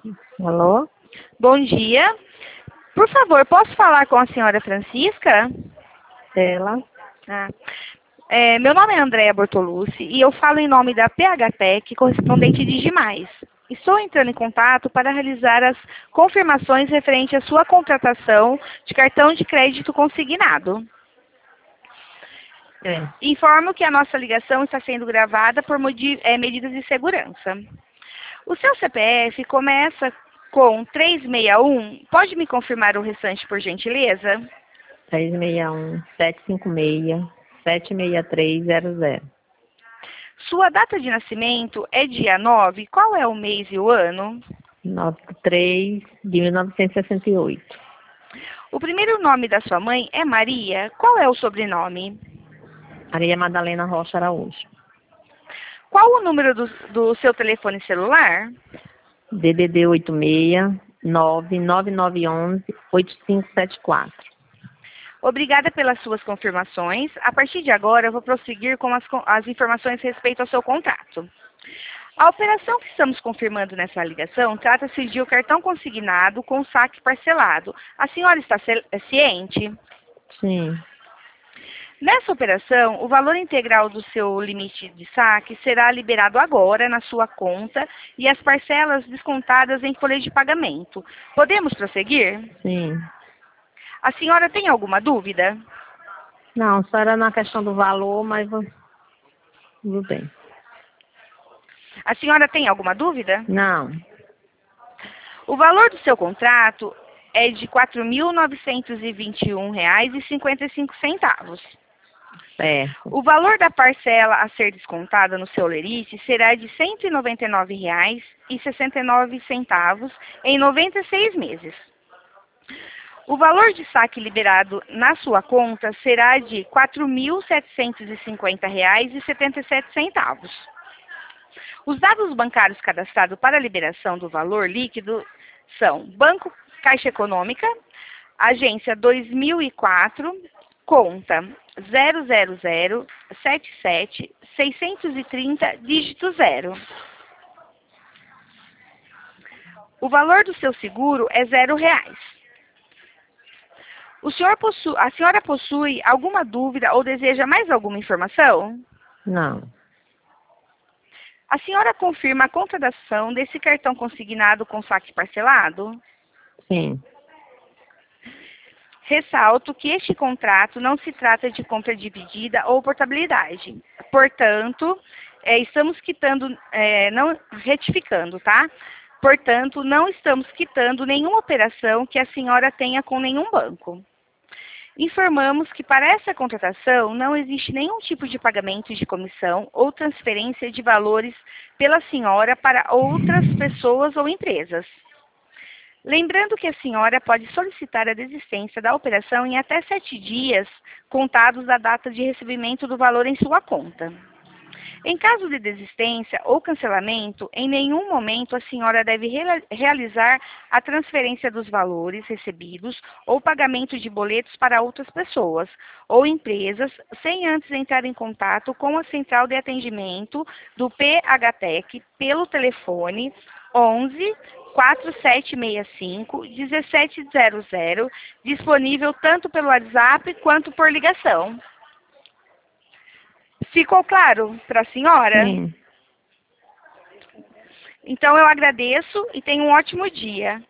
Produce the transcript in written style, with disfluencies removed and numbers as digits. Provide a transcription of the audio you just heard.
Alô? Bom dia. Por favor, posso falar com a senhora Francisca? Ela? Ah. Meu nome é Andréa Bortolucci e eu falo em nome da PHTEC, correspondente de Digimais. Estou entrando em contato para realizar as confirmações referente à sua contratação de cartão de crédito consignado. Informo que a nossa ligação está sendo gravada por medidas de segurança. O seu CPF começa com 361. Pode me confirmar o restante, por gentileza? 361-756-76300. Sua data de nascimento é dia 9. Qual é o mês e o ano? 93 de 1968. O primeiro nome da sua mãe é Maria. Qual é o sobrenome? Maria Madalena Rocha Araújo. Qual o número do seu telefone celular? DDD 86-99911-8574. Obrigada pelas suas confirmações. A partir de agora, eu vou prosseguir com as informações respeito ao seu contrato. A operação que estamos confirmando nessa ligação trata-se de um cartão consignado com saque parcelado. A senhora está ciente? Sim. Nessa operação, o valor integral do seu limite de saque será liberado agora na sua conta e as parcelas descontadas em folha de pagamento. Podemos prosseguir? Sim. A senhora tem alguma dúvida? Não, só era na questão do valor, mas tudo bem. A senhora tem alguma dúvida? Não. O valor do seu contrato é de R$ 4.921,55. Certo. O valor da parcela a ser descontada no seu lerite será de R$ 199,69 em 96 meses. O valor de saque liberado na sua conta será de R$ 4.750,77. Os dados bancários cadastrados para a liberação do valor líquido são Banco Caixa Econômica, agência 2004, conta 00077-630, dígito 0. O valor do seu seguro é R$ 0. A senhora possui alguma dúvida ou deseja mais alguma informação? Não. A senhora confirma a contratação desse cartão consignado com saque parcelado? Sim. Ressalto que este contrato não se trata de compra dividida ou portabilidade. Portanto, estamos quitando, não retificando, tá? Portanto, não estamos quitando nenhuma operação que a senhora tenha com nenhum banco. Informamos que para essa contratação não existe nenhum tipo de pagamento de comissão ou transferência de valores pela senhora para outras pessoas ou empresas. Lembrando que a senhora pode solicitar a desistência da operação em até 7 dias, contados da data de recebimento do valor em sua conta. Em caso de desistência ou cancelamento, em nenhum momento a senhora deve realizar a transferência dos valores recebidos ou pagamento de boletos para outras pessoas ou empresas, sem antes entrar em contato com a central de atendimento do PHTEC pelo telefone 11 4765 1700, disponível tanto pelo WhatsApp quanto por ligação. Ficou claro para a senhora? Sim. Então eu agradeço e tenha um ótimo dia.